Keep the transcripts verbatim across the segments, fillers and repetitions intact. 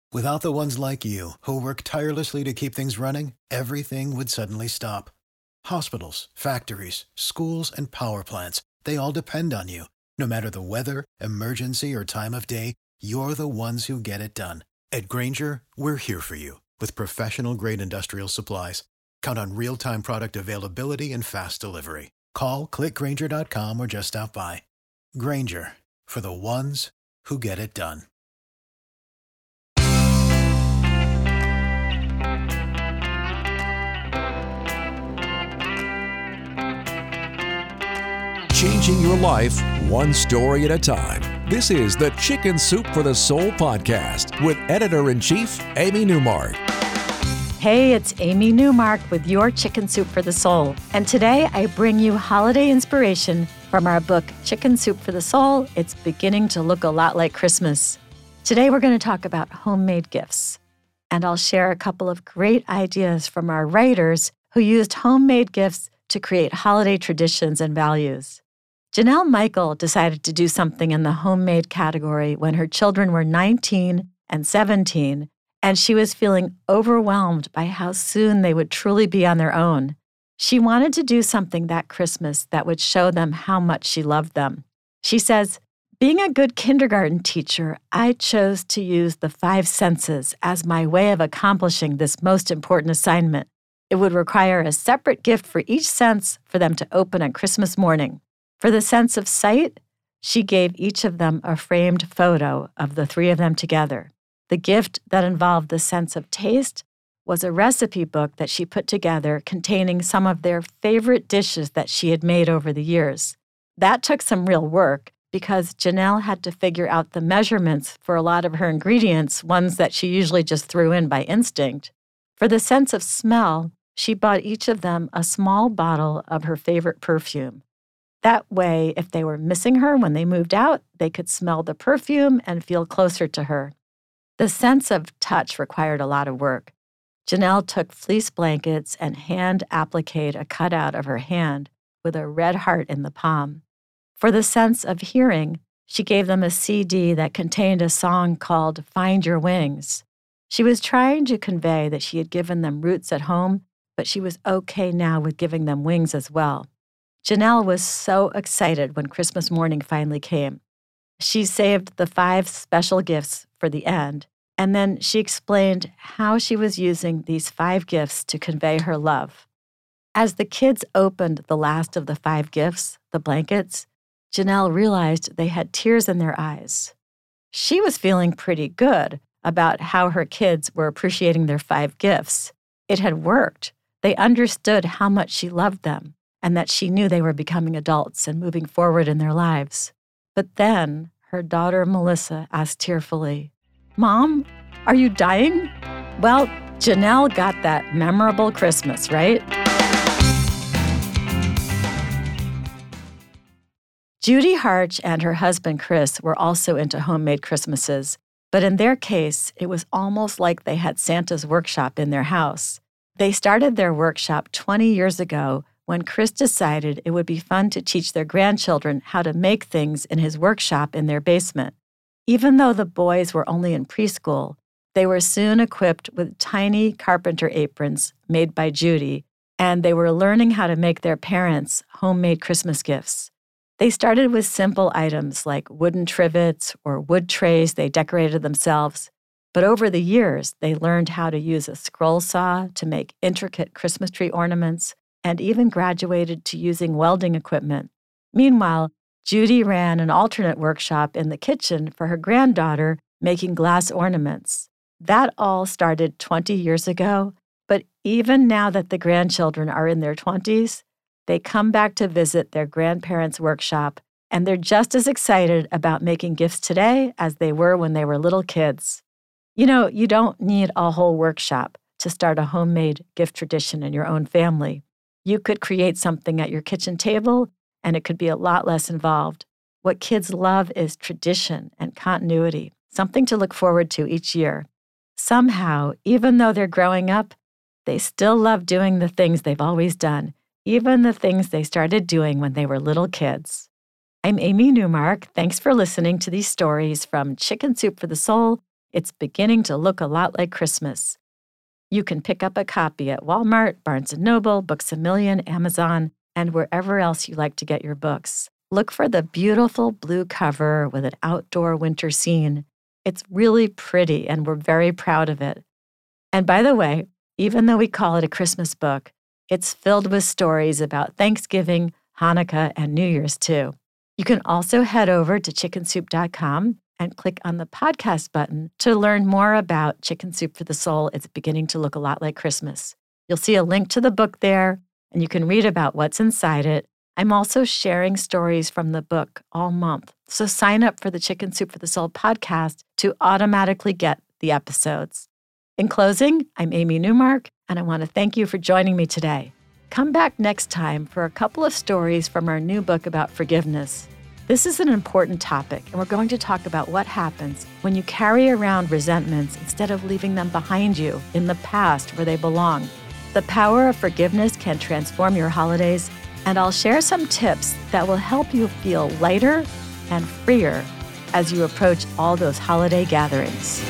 Without the ones like you, who work tirelessly to keep things running, everything would suddenly stop. Hospitals, factories, schools, and power plants, they all depend on you. No matter the weather, emergency, or time of day, you're the ones who get it done. At Grainger, we're here for you with professional-grade industrial supplies. Count on real-time product availability and fast delivery. Call, click Grainger dot com, or just stop by. Grainger, for the ones who get it done. Changing your life one story at a time. This is the Chicken Soup for the Soul podcast with Editor-in-Chief Amy Newmark. Hey, it's Amy Newmark with your Chicken Soup for the Soul. And today I bring you holiday inspiration from our book, Chicken Soup for the Soul. It's beginning to look a lot like Christmas. Today we're going to talk about homemade gifts. And I'll share a couple of great ideas from our writers who used homemade gifts to create holiday traditions and values. Janelle Michael decided to do something in the homemade category when her children were nineteen and seventeen, and she was feeling overwhelmed by how soon they would truly be on their own. She wanted to do something that Christmas that would show them how much she loved them. She says, "Being a good kindergarten teacher, I chose to use the five senses as my way of accomplishing this most important assignment. It would require a separate gift for each sense for them to open on Christmas morning. For the sense of sight, she gave each of them a framed photo of the three of them together. The gift that involved the sense of taste was a recipe book that she put together containing some of their favorite dishes that she had made over the years. That took some real work because Janelle had to figure out the measurements for a lot of her ingredients, ones that she usually just threw in by instinct. For the sense of smell, she bought each of them a small bottle of her favorite perfume. That way, if they were missing her when they moved out, they could smell the perfume and feel closer to her. The sense of touch required a lot of work. Janelle took fleece blankets and hand-appliqued a cutout of her hand with a red heart in the palm. For the sense of hearing, she gave them a C D that contained a song called Find Your Wings. She was trying to convey that she had given them roots at home, but she was okay now with giving them wings as well. Janelle was so excited when Christmas morning finally came. She saved the five special gifts for the end, and then she explained how she was using these five gifts to convey her love. As the kids opened the last of the five gifts, the blankets, Janelle realized they had tears in their eyes. She was feeling pretty good about how her kids were appreciating their five gifts. It had worked. They understood how much she loved them, and that she knew they were becoming adults and moving forward in their lives. But then her daughter Melissa asked tearfully, "Mom, are you dying?" Well, Janelle got that memorable Christmas, right? Judy Harch and her husband Chris were also into homemade Christmases, but in their case, it was almost like they had Santa's workshop in their house. They started their workshop twenty years ago when Chris decided it would be fun to teach their grandchildren how to make things in his workshop in their basement. Even though the boys were only in preschool, they were soon equipped with tiny carpenter aprons made by Judy, and they were learning how to make their parents homemade Christmas gifts. They started with simple items like wooden trivets or wood trays they decorated themselves, but over the years, they learned how to use a scroll saw to make intricate Christmas tree ornaments, and even graduated to using welding equipment. Meanwhile, Judy ran an alternate workshop in the kitchen for her granddaughter making glass ornaments. That all started twenty years ago, but even now that the grandchildren are in their twenties, they come back to visit their grandparents' workshop, and they're just as excited about making gifts today as they were when they were little kids. You know, you don't need a whole workshop to start a homemade gift tradition in your own family. You could create something at your kitchen table, and it could be a lot less involved. What kids love is tradition and continuity, something to look forward to each year. Somehow, even though they're growing up, they still love doing the things they've always done, even the things they started doing when they were little kids. I'm Amy Newmark. Thanks for listening to these stories from Chicken Soup for the Soul, It's Beginning to Look a Lot Like Christmas. You can pick up a copy at Walmart, Barnes and Noble, Books A Million, Amazon, and wherever else you like to get your books. Look for the beautiful blue cover with an outdoor winter scene. It's really pretty, and we're very proud of it. And by the way, even though we call it a Christmas book, it's filled with stories about Thanksgiving, Hanukkah, and New Year's too. You can also head over to chicken soup dot com and click on the podcast button to learn more about Chicken Soup for the Soul. It's Beginning to Look a Lot Like Christmas. You'll see a link to the book there, and you can read about what's inside it. I'm also sharing stories from the book all month, so sign up for the Chicken Soup for the Soul podcast to automatically get the episodes. In closing, I'm Amy Newmark, and I want to thank you for joining me today. Come back next time for a couple of stories from our new book about forgiveness. This is an important topic, and we're going to talk about what happens when you carry around resentments instead of leaving them behind you in the past where they belong. The power of forgiveness can transform your holidays, and I'll share some tips that will help you feel lighter and freer as you approach all those holiday gatherings.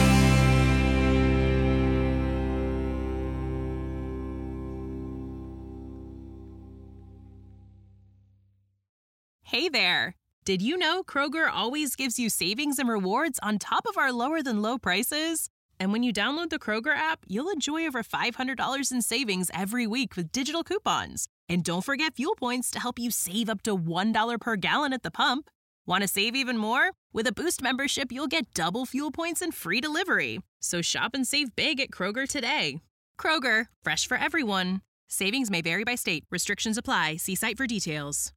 Hey there! Did you know Kroger always gives you savings and rewards on top of our lower-than-low prices? And when you download the Kroger app, you'll enjoy over five hundred dollars in savings every week with digital coupons. And don't forget fuel points to help you save up to one dollar per gallon at the pump. Want to save even more? With a Boost membership, you'll get double fuel points and free delivery. So shop and save big at Kroger today. Kroger, fresh for everyone. Savings may vary by state. Restrictions apply. See site for details.